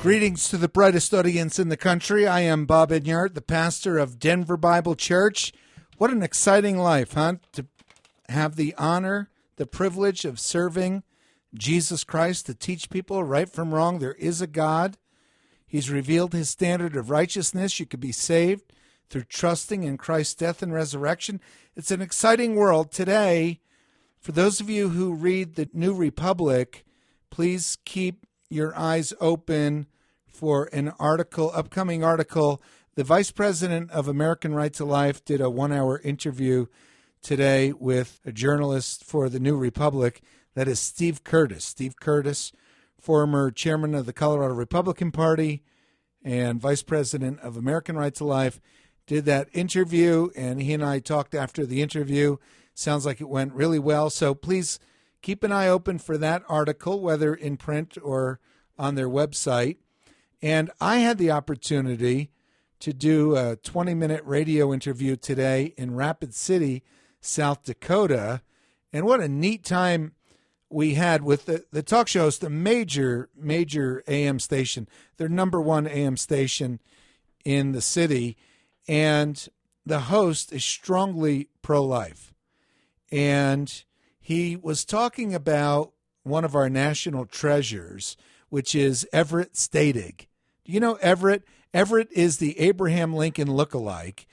Greetings to the brightest audience in the country. I am Bob Enyart, the pastor of Denver Bible Church. What an exciting life, huh? To have the honor, the privilege of serving Jesus Christ, to teach people right from wrong. There is a God. He's revealed his standard of righteousness. You could be saved through trusting in Christ's death and resurrection. It's an exciting world today. For those of you who read the New Republic, please keep your eyes open for an upcoming article. The Vice President of American Right to Life did a 1-hour interview today with a journalist for the New Republic. That is Steve Curtis. Steve Curtis, former chairman of the Colorado Republican Party and Vice President of American Right to Life, did that interview, and he and I talked after the interview. Sounds like it went really well. So please keep an eye open for that article, whether in print or on their website. And I had the opportunity to do a 20-minute radio interview today in Rapid City, South Dakota. And what a neat time we had with the talk show host, a major AM station, their number one AM station in the city. And the host is strongly pro-life. And he was talking about one of our national treasures, which is Everett Stadig. Do you know Everett? Everett is the Abraham Lincoln lookalike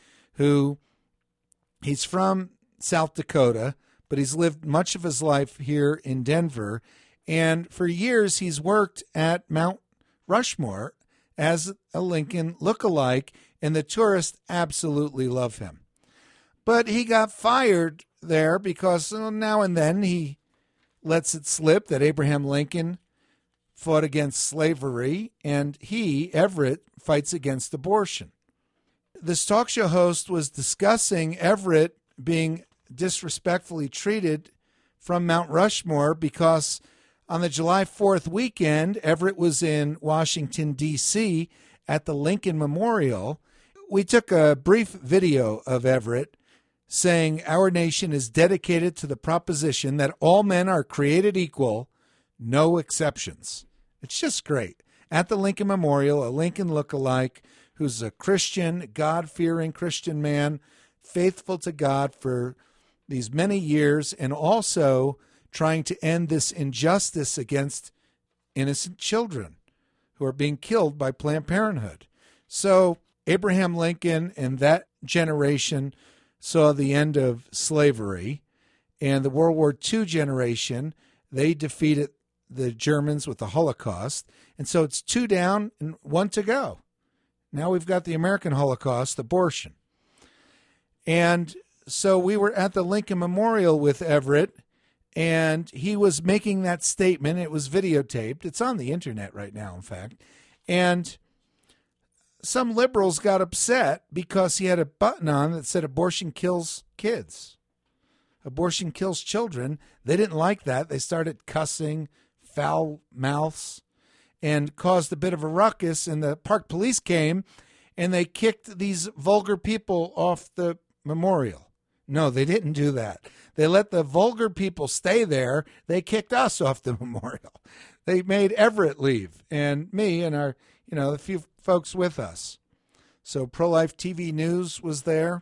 he's from South Dakota, but he's lived much of his life here in Denver. And for years, he's worked at Mount Rushmore as a Lincoln lookalike, and the tourists absolutely love him. But he got fired there because now and then he lets it slip that Abraham Lincoln fought against slavery, and Everett, fights against abortion. This talk show host was discussing Everett being disrespectfully treated from Mount Rushmore because on the July 4th weekend, Everett was in Washington, D.C. at the Lincoln Memorial. We took a brief video of Everett saying our nation is dedicated to the proposition that all men are created equal, no exceptions. It's just great. At the Lincoln Memorial, a Lincoln lookalike who's a Christian, God-fearing Christian man, faithful to God for these many years, and also trying to end this injustice against innocent children who are being killed by Planned Parenthood. So Abraham Lincoln and that generation saw the end of slavery, and the World War II generation, they defeated the Germans with the Holocaust. And so it's 2 down and 1 to go. Now we've got the American Holocaust, abortion. And so we were at the Lincoln Memorial with Everett, and he was making that statement. It was videotaped. It's on the internet right now, in fact. And some liberals got upset because he had a button on that said abortion kills kids. Abortion kills children. They didn't like that. They started cussing, foul mouths, and caused a bit of a ruckus, and the park police came and they kicked these vulgar people off the memorial. No, they didn't do that. They let the vulgar people stay there. They kicked us off the memorial. They made Everett leave, and me and our, a few folks with us. So Pro-Life TV News was there.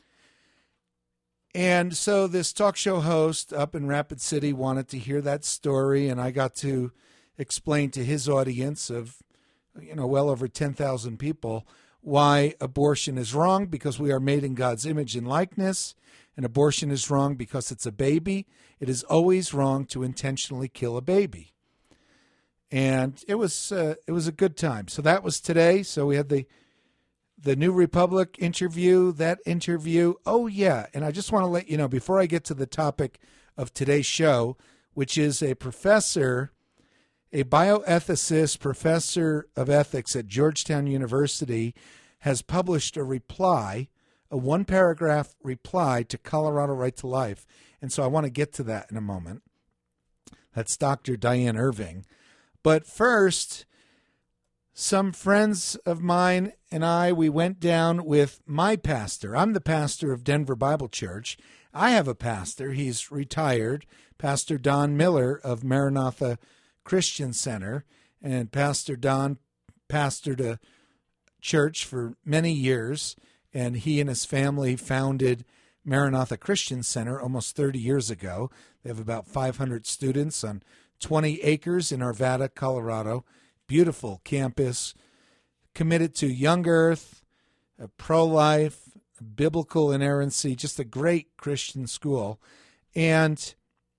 And so this talk show host up in Rapid City wanted to hear that story, and I got to explain to his audience of, well over 10,000 people why abortion is wrong, because we are made in God's image and likeness, and abortion is wrong because it's a baby. It is always wrong to intentionally kill a baby. And it was a good time. So that was today. So we had the New Republic interview, that interview. Oh, yeah. And I just want to let you know, before I get to the topic of today's show, which is a professor, a bioethicist, professor of ethics at Georgetown University, has published a reply, a 1-paragraph reply to Colorado Right to Life. And so I want to get to that in a moment. That's Dr. Diane Irving. But first, some friends of mine and I, we went down with my pastor. I'm the pastor of Denver Bible Church. I have a pastor. He's retired, Pastor Don Miller of Maranatha Christian Center. And Pastor Don pastored a church for many years, and he and his family founded Maranatha Christian Center almost 30 years ago. They have about 500 students on 20 acres in Arvada, Colorado. Beautiful campus, committed to young earth, pro-life, biblical inerrancy, just a great Christian school. And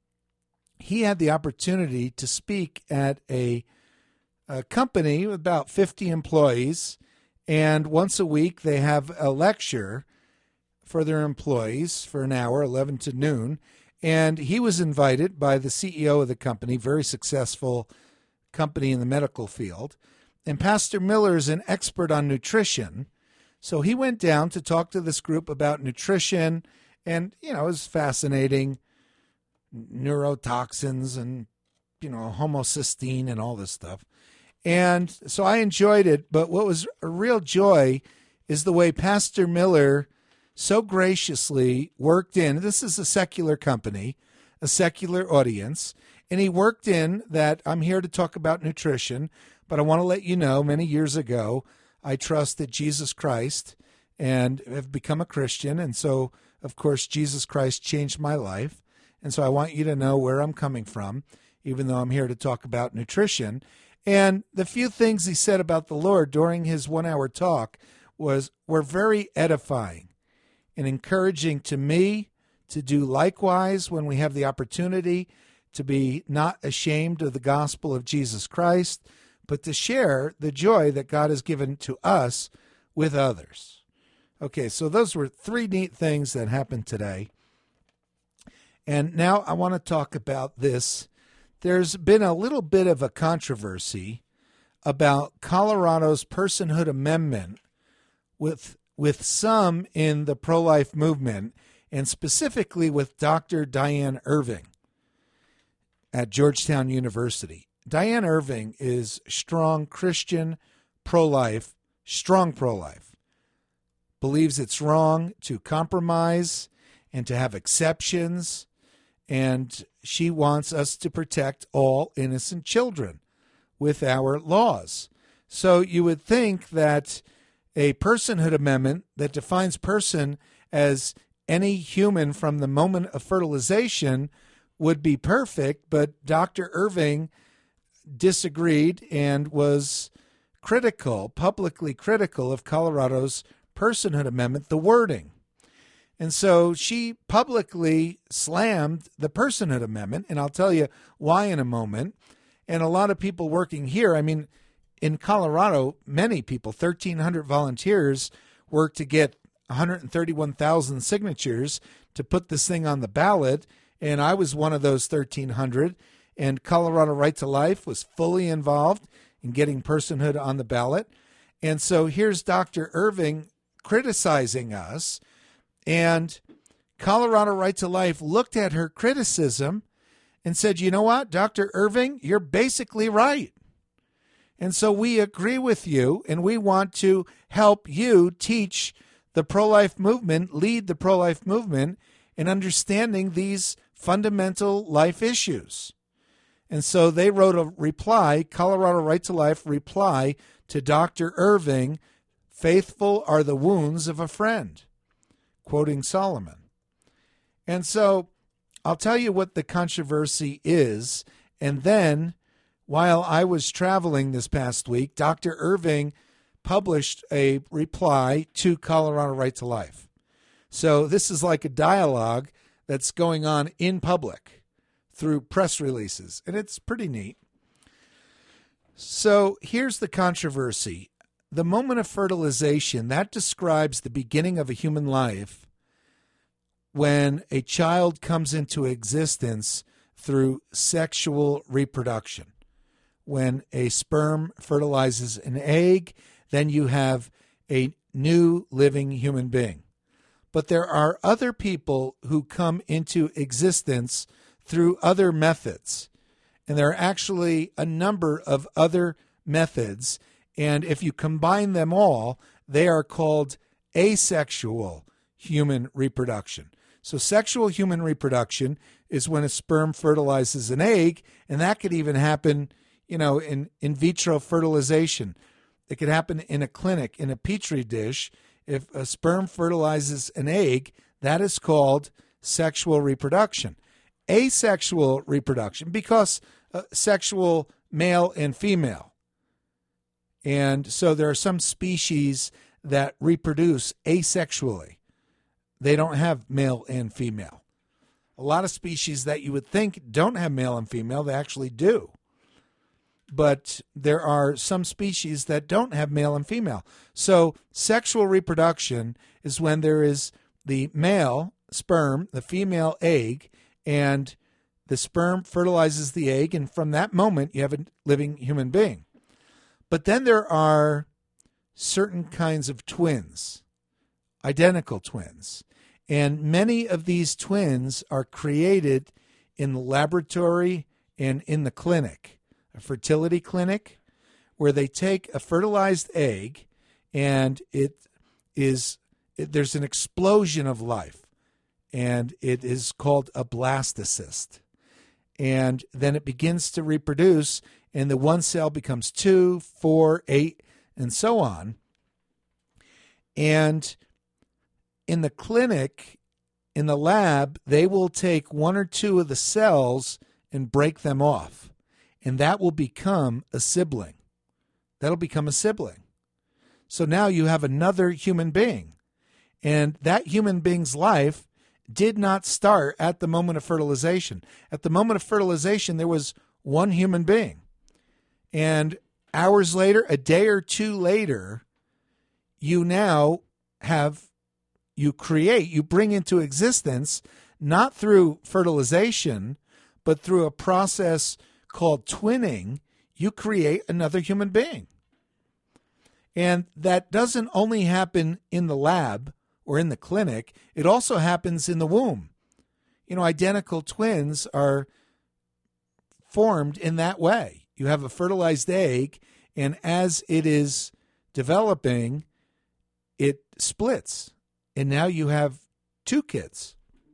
he had the opportunity to speak at a company with about 50 employees, and once a week they have a lecture for their employees for an hour, 11 to noon, and he was invited by the CEO of the company, very successful company in the medical field, and Pastor Miller is an expert on nutrition, so he went down to talk to this group about nutrition, and, it was fascinating, neurotoxins and, homocysteine and all this stuff. And so I enjoyed it, but what was a real joy is the way Pastor Miller so graciously worked in, this is a secular company, a secular audience, and he worked in that I'm here to talk about nutrition, but I want to let you know, many years ago, I trusted Jesus Christ and have become a Christian, and so, of course, Jesus Christ changed my life, and so I want you to know where I'm coming from, even though I'm here to talk about nutrition. And the few things he said about the Lord during his 1-hour talk were very edifying and encouraging to me to do likewise when we have the opportunity to be not ashamed of the gospel of Jesus Christ, but to share the joy that God has given to us with others. Okay, so those were 3 neat things that happened today. And now I want to talk about this. There's been a little bit of a controversy about Colorado's personhood amendment with some in the pro-life movement, and specifically with Dr. Diane Irving at Georgetown University. Diane Irving is strong Christian pro-life, strong pro-life, believes it's wrong to compromise and to have exceptions, and she wants us to protect all innocent children with our laws. So you would think that a personhood amendment that defines person as any human from the moment of fertilization would be perfect, but Dr. Irving disagreed and was critical, publicly critical of Colorado's personhood amendment, the wording. And so she publicly slammed the personhood amendment, and I'll tell you why in a moment. And a lot of people working here, in Colorado, many people, 1,300 volunteers, work to get 131,000 signatures to put this thing on the ballot, and I was one of those 1,300, and Colorado Right to Life was fully involved in getting personhood on the ballot. And so here's Dr. Irving criticizing us, and Colorado Right to Life looked at her criticism and said, you know what, Dr. Irving, you're basically right. And so we agree with you, and we want to help you teach the pro-life movement, lead the pro-life movement in understanding these fundamental life issues. And so they wrote a reply, Colorado Right to Life reply to Dr. Irving, faithful are the wounds of a friend, quoting Solomon. And so I'll tell you what the controversy is, and then while I was traveling this past week, Dr. Irving published a reply to Colorado Right to Life. So this is like a dialogue that's going on in public through press releases, and it's pretty neat. So here's the controversy. The moment of fertilization, that describes the beginning of a human life when a child comes into existence through sexual reproduction. When a sperm fertilizes an egg, then you have a new living human being. But there are other people who come into existence through other methods. And there are actually a number of other methods. And if you combine them all, they are called asexual human reproduction. So sexual human reproduction is when a sperm fertilizes an egg, and that could even happen, in vitro fertilization. It could happen in a clinic, in a petri dish. If a sperm fertilizes an egg, that is called sexual reproduction. Asexual reproduction, because sexual male and female. And so there are some species that reproduce asexually. They don't have male and female. A lot of species that you would think don't have male and female, they actually do. But there are some species that don't have male and female. So sexual reproduction is when there is the male sperm, the female egg, and the sperm fertilizes the egg, and from that moment you have a living human being. But then there are certain kinds of twins, identical twins. And many of these twins are created in the laboratory and in the clinic, a fertility clinic, where they take a fertilized egg and there's an explosion of life, and it is called a blastocyst. And then it begins to reproduce, and the one cell becomes 2, 4, 8, and so on. And in the clinic, in the lab, they will take 1 or 2 of the cells and break them off. And that will become a sibling. That'll become a sibling. So now you have another human being. And that human being's life did not start at the moment of fertilization. At the moment of fertilization, there was one human being. And hours later, a day or 2 later, you now you bring into existence, not through fertilization, but through a process called twinning, you create another human being. And that doesn't only happen in the lab or in the clinic, it also happens in the womb. Identical twins are formed in that way. You have a fertilized egg, and as it is developing, it splits. And now you have 2 kids.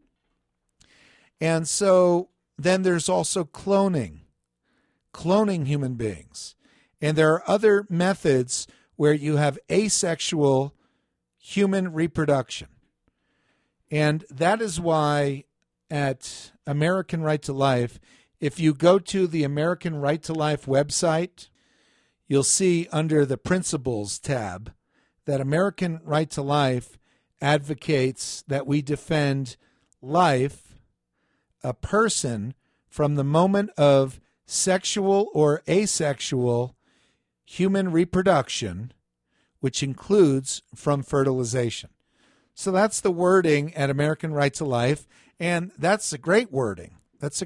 And so then there's also cloning human beings. And there are other methods where you have asexual human reproduction. And that is why at American Right to Life, if you go to the American Right to Life website, you'll see under the Principles tab that American Right to Life advocates that we defend life, a person, from the moment of sexual or asexual human reproduction, which includes from fertilization. So that's the wording at American Right to Life, and that's a great wording.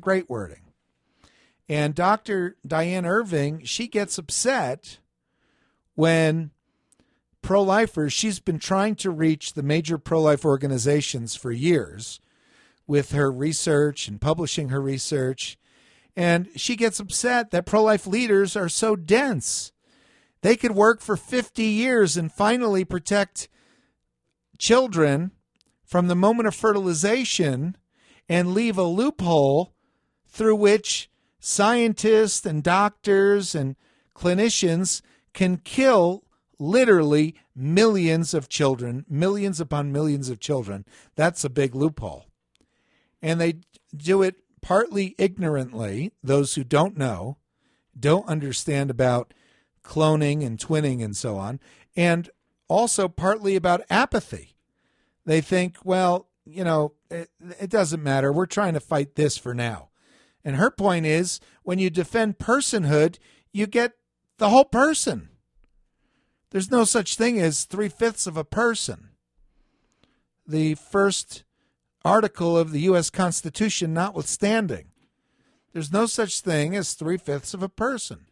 And Dr. Diane Irving, she gets upset when pro-lifers, she's been trying to reach the major pro-life organizations for years with her research and publishing her research. And she gets upset that pro-life leaders are so dense. They could work for 50 years and finally protect children from the moment of fertilization and leave a loophole through which scientists and doctors and clinicians can kill literally millions of children, millions upon millions of children. That's a big loophole. And they do it partly ignorantly. Those who don't know, don't understand about cloning and twinning and so on, and also partly about apathy. They think, well, it doesn't matter. We're trying to fight this for now. And her point is, when you defend personhood, you get the whole person. There's no such thing as 3/5 of a person. The first article of the U.S. Constitution notwithstanding, there's no such thing as 3/5 of a person.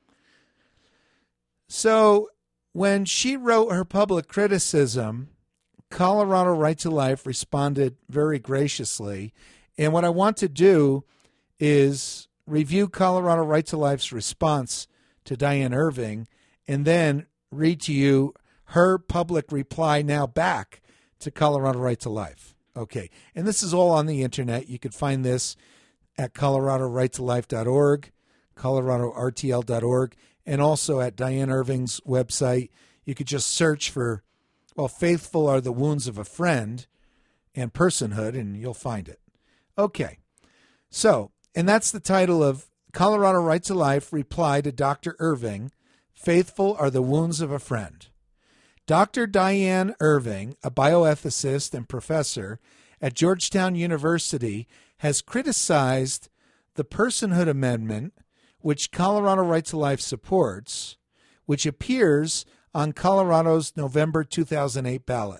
So when she wrote her public criticism, Colorado Right to Life responded very graciously. And what I want to do is review Colorado Right to Life's response to Diane Irving and then read to you her public reply now back to Colorado Right to Life. Okay, and this is all on the internet. You can find this at coloradorighttolife.org, coloradortl.org, and also at Diane Irving's website. You could just search for, Faithful Are the Wounds of a Friend and Personhood, and you'll find it. Okay. So, and that's the title of Colorado Right to Life Reply to Dr. Irving, Faithful Are the Wounds of a Friend. Dr. Diane Irving, a bioethicist and professor at Georgetown University, has criticized the Personhood Amendment, which Colorado Right to Life supports, which appears on Colorado's November 2008 ballot.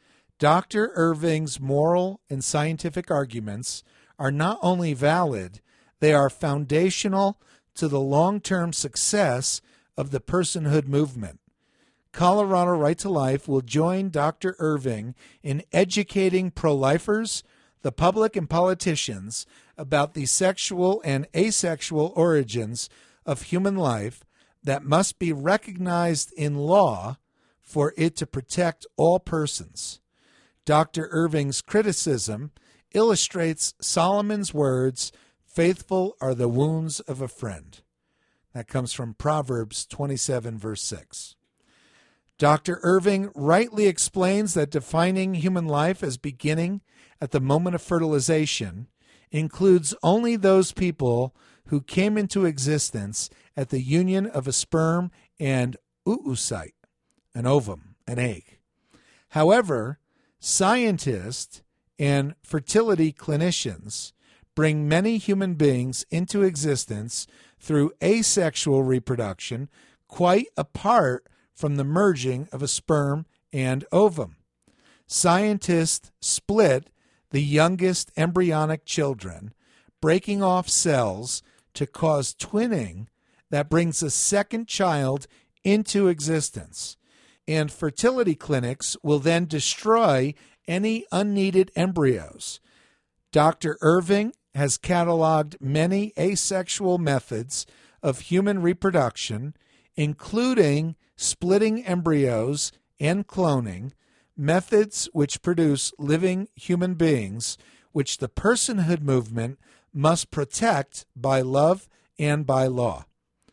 Dr. Irving's moral and scientific arguments are not only valid, they are foundational to the long-term success of the personhood movement. Colorado Right to Life will join Dr. Irving in educating pro-lifers, the public, and politicians about the sexual and asexual origins of human life that must be recognized in law for it to protect all persons. Dr. Irving's criticism illustrates Solomon's words, "Faithful are the wounds of a friend." That comes from Proverbs 27, verse 6. Dr. Irving rightly explains that defining human life as beginning at the moment of fertilization includes only those people who came into existence at the union of a sperm and oocyte, an ovum, an egg. However, scientists and fertility clinicians bring many human beings into existence through asexual reproduction, quite apart from the merging of a sperm and ovum. Scientists split the youngest embryonic children, breaking off cells to cause twinning that brings a second child into existence. And fertility clinics will then destroy any unneeded embryos. Dr. Irving has cataloged many asexual methods of human reproduction, including splitting embryos and cloning, methods which produce living human beings, which the personhood movement must protect by love and by law.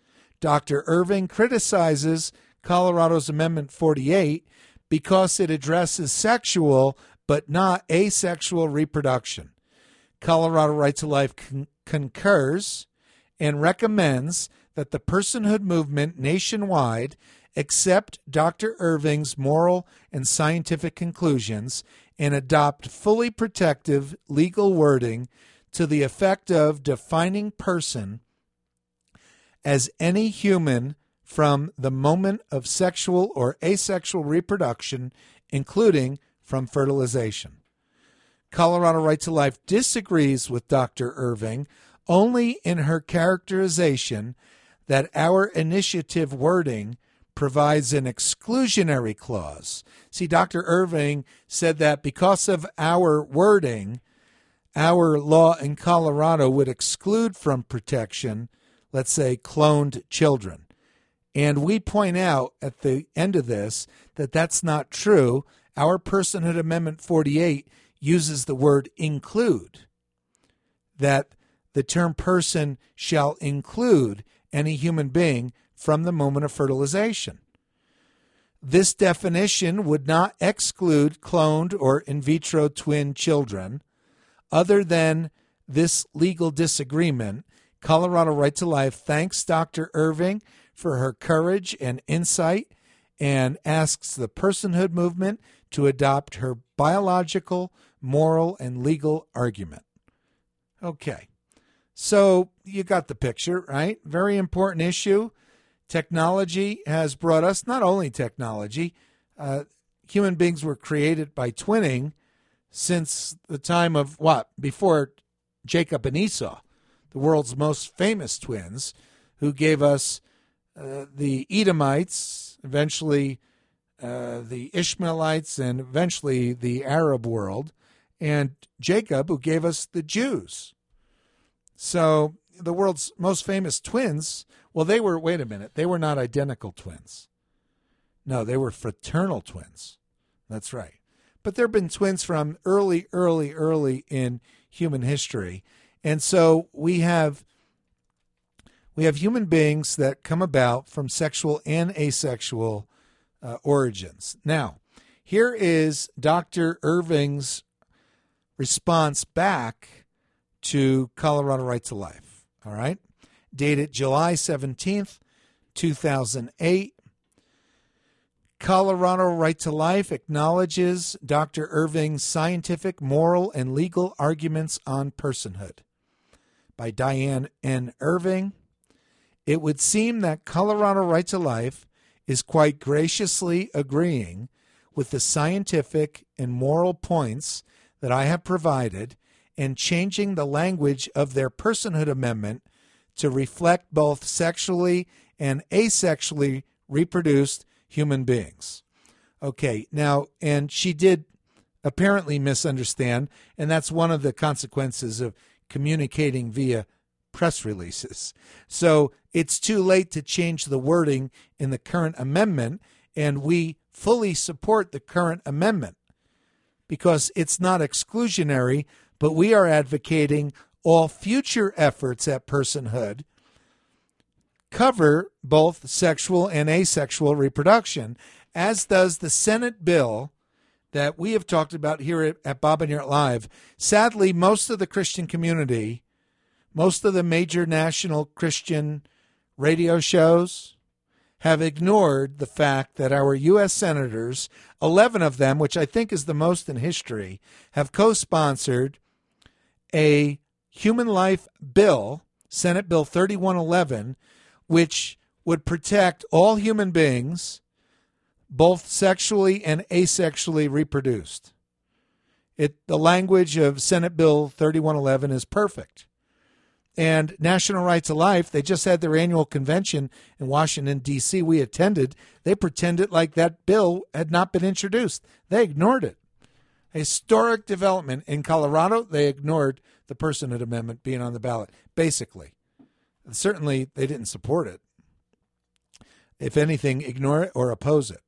Dr. Irving criticizes Colorado's Amendment 48 because it addresses sexual but not asexual reproduction. Colorado Right to Life concurs and recommends that the personhood movement nationwide accept Dr. Irving's moral and scientific conclusions and adopt fully protective legal wording to the effect of defining person as any human from the moment of sexual or asexual reproduction, including from fertilization. Colorado Right to Life disagrees with Dr. Irving only in her characterization that our initiative wording provides an exclusionary clause. See, Dr. Irving said that because of our wording, our law in Colorado would exclude from protection, let's say, cloned children. And we point out at the end of this that that's not true. Our Personhood Amendment 48 uses the word include, that the term person shall include any human being from the moment of fertilization. This definition would not exclude cloned or in vitro twin children. Other than this legal disagreement, Colorado Right to Life thanks Dr. Irving for her courage and insight and asks the personhood movement to adopt her biological, moral, and legal argument. Okay, so you got the picture, right? Very important issue. Technology has brought us, not only technology, human beings were created by twinning since the time of before Jacob and Esau, the world's most famous twins, who gave us the Edomites, eventually the Ishmaelites, and eventually the Arab world, and Jacob, who gave us the Jews. So the world's most famous twins, they were not identical twins. No, they were fraternal twins. That's right. But there have been twins from early in human history. And so we have We have human beings that come about from sexual and asexual origins. Now, here is Dr. Irving's response back to Colorado Right to Life. All right? Dated July 17th, 2008. Colorado Right to Life acknowledges Dr. Irving's scientific, moral, and legal arguments on personhood. By Diane N. Irving. It would seem that Colorado Right to Life is quite graciously agreeing with the scientific and moral points that I have provided and changing the language of their personhood amendment to reflect both sexually and asexually reproduced human beings. Okay, now, and she did apparently misunderstand, and that's one of the consequences of communicating via press releases. So it's too late to change the wording in the current amendment, and we fully support the current amendment because it's not exclusionary, but we are advocating all future efforts at personhood cover both sexual and asexual reproduction, as does the Senate bill that we have talked about here at Bob and Yurt Live. Sadly, most of the Christian community, most of the major national Christian radio shows have ignored the fact that our U.S. senators, 11 of them, which I think is the most in history, have co-sponsored a human life bill, Senate Bill 3111, which would protect all human beings, both sexually and asexually reproduced. The language of Senate Bill 3111 is perfect. And National Right to Life, they just had their annual convention in Washington, D.C. We attended. They pretended like that bill had not been introduced. They ignored it. A historic development in Colorado, they ignored the personhood amendment being on the ballot, basically. Certainly, they didn't support it. If anything, ignore it or oppose it.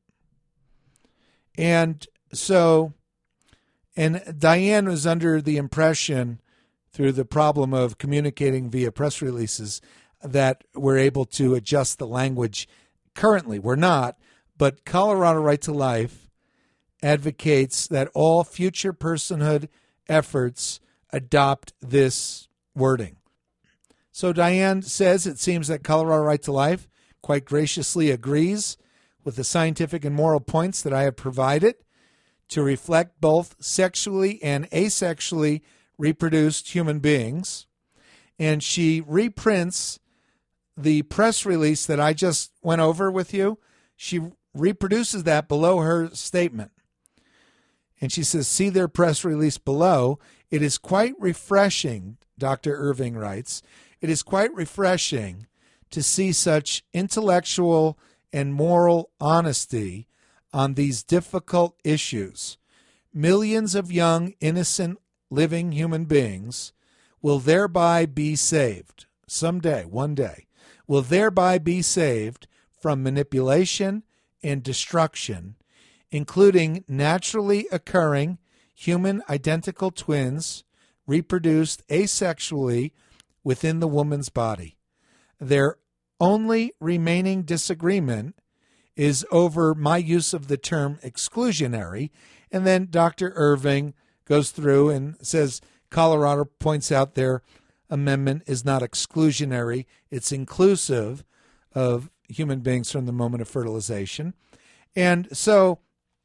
And so, and Diane was under the impression through the problem of communicating via press releases that we're able to adjust the language. Currently, we're not, but Colorado Right to Life advocates that all future personhood efforts adopt this wording. So Diane says it seems that Colorado Right to Life quite graciously agrees with the scientific and moral points that I have provided to reflect both sexually and asexually reproduced human beings. And she reprints the press release that I just went over with you. She reproduces that below her statement. And she says, see their press release below. It is quite refreshing, Dr. Irving writes, it is quite refreshing to see such intellectual and moral honesty on these difficult issues. Millions of young, innocent, living human beings will thereby be saved. Someday, one day, will thereby be saved from manipulation and destruction, including naturally occurring human identical twins reproduced asexually within the woman's body. Their only remaining disagreement is over my use of the term exclusionary. And then Dr. Irving goes through and says Colorado points out their amendment is not exclusionary. It's inclusive of human beings from the moment of fertilization. And so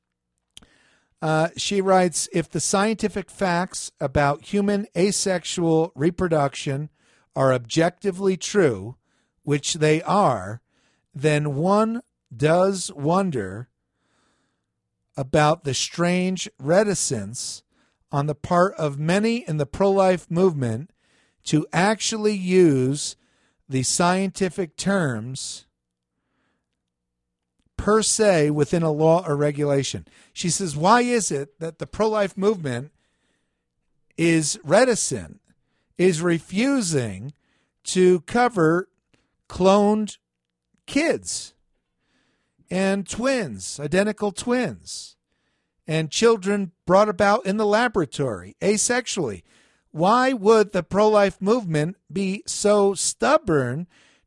she writes, if the scientific facts about human asexual reproduction are objectively true, which they are, then one does wonder about the strange reticence on the part of many in the pro-life movement to actually use the scientific terms per se within a law or regulation. She says, why is it that the pro-life movement is reticent, is refusing to cover cloned kids and twins, identical twins, and children brought about in the laboratory asexually? Why would the pro-life movement be so stubborn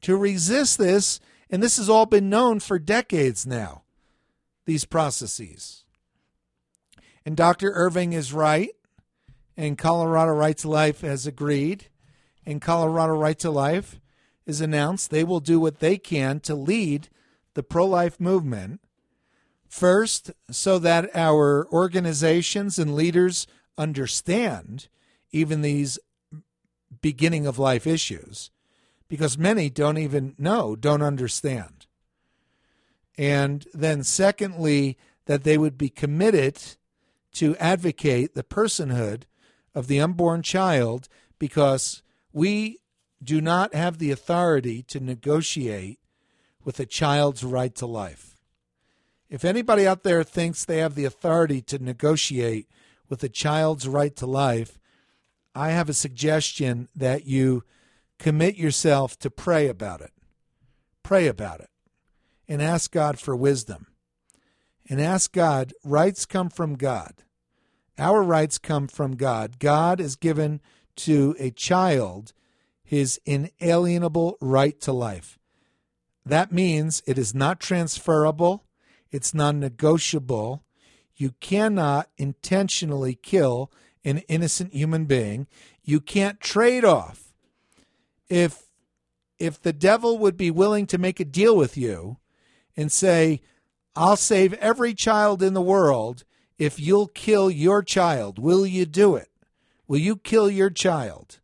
to resist this, and this has all been known for decades now, these processes. And Dr. Irving is right, and Colorado Right to Life has agreed, and Colorado Right to Life has announced they will do what they can to lead the pro-life movement, first, so that our organizations and leaders understand even these beginning of life issues, because many don't even know, don't understand. And then secondly, that they would be committed to advocate the personhood of the unborn child, because we do not have the authority to negotiate with a child's right to life. If anybody out there thinks they have the authority to negotiate with a child's right to life, I have a suggestion that you commit yourself to pray about it. Pray about it. And ask God for wisdom. And ask God, rights come from God. Our rights come from God. God has given to a child his inalienable right to life. That means it is not transferable. It's non-negotiable. You cannot intentionally kill an innocent human being. You can't trade off. If the devil would be willing to make a deal with you and say, I'll save every child in the world if you'll kill your child, will you do it? Will you kill your child?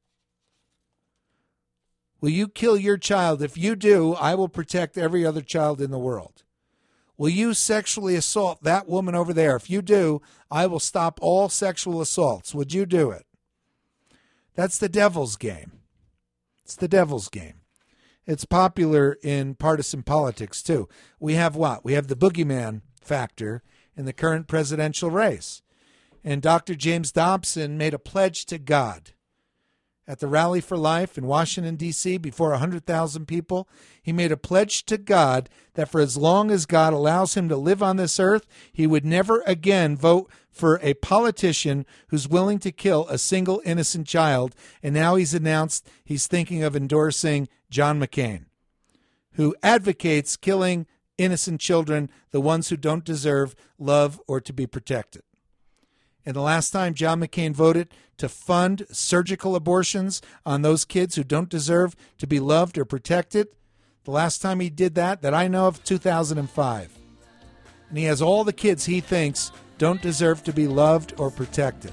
Will you kill your child? If you do, I will protect every other child in the world. Will you sexually assault that woman over there? If you do, I will stop all sexual assaults. Would you do it? That's the devil's game. It's the devil's game. It's popular in partisan politics, too. We have what? We have the boogeyman factor in the current presidential race. And Dr. James Dobson made a pledge to God at the Rally for Life in Washington, D.C., before 100,000 people. He made a pledge to God that for as long as God allows him to live on this earth, he would never again vote for a politician who's willing to kill a single innocent child. And now he's announced he's thinking of endorsing John McCain, who advocates killing innocent children, the ones who don't deserve love or to be protected. And the last time John McCain voted to fund surgical abortions on those kids who don't deserve to be loved or protected, the last time he did that I know of, 2005. And he has all the kids he thinks don't deserve to be loved or protected.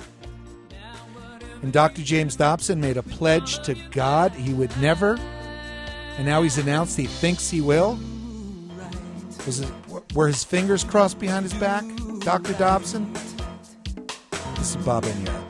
And Dr. James Dobson made a pledge to God he would never, and now he's announced he thinks he will. Were his fingers crossed behind his back, Dr. Dobson? This is Bob Inyer.